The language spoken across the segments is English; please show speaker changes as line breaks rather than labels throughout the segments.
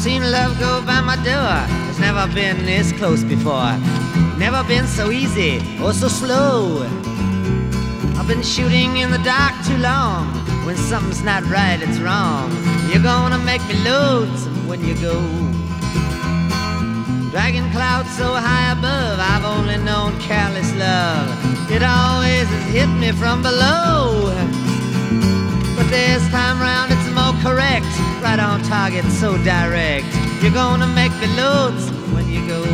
seen love go by my door. It's never been this close before. Never been so easy or so slow. I've been shooting in the dark too long. When something's not right, it's wrong. You're gonna make me lonesome when you go. Dragging clouds so high above, I've only known careless love. It always has hit me from below. But this time round it's more correct. Right on target, so direct. You're gonna make me lonesome when you go.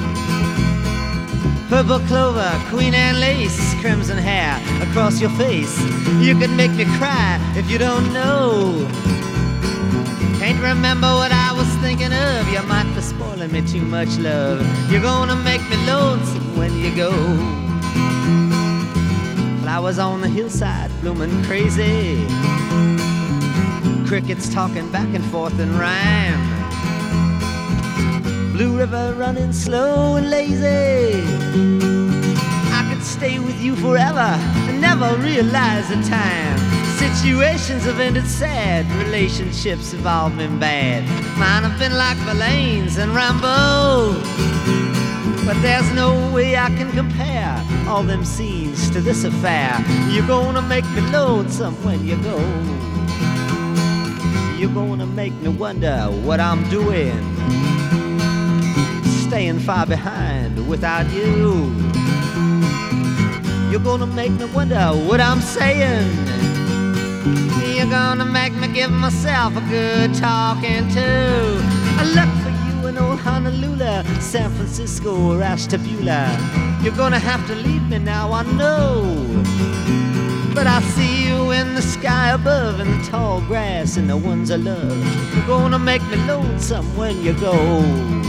Purple clover, Queen Anne lace, crimson hair across your face. You could make me cry if you don't know. Can't remember what I was thinking of. You might be spoiling me too much, love. You're gonna make me lonesome when you go. Flowers on the hillside blooming crazy. Crickets talking back and forth in rhyme. Blue river running slow and lazy. I could stay with you forever and never realize the time. Situations have ended sad, relationships have all been bad. Mine have been like Verlaine's and Rimbaud. But there's no way I can compare all them scenes to this affair. You're gonna make me lonesome when you go. You're gonna make me wonder what I'm doing, staying far behind without you. You're gonna make me wonder what I'm saying. You're gonna make me give myself a good talking to. I look for you in old Honolulu, San Francisco or Ashtabula. You're gonna have to leave me now, I know. But I see you in the sky above, in the tall grass and the ones I love. You're gonna make me lonesome when you go.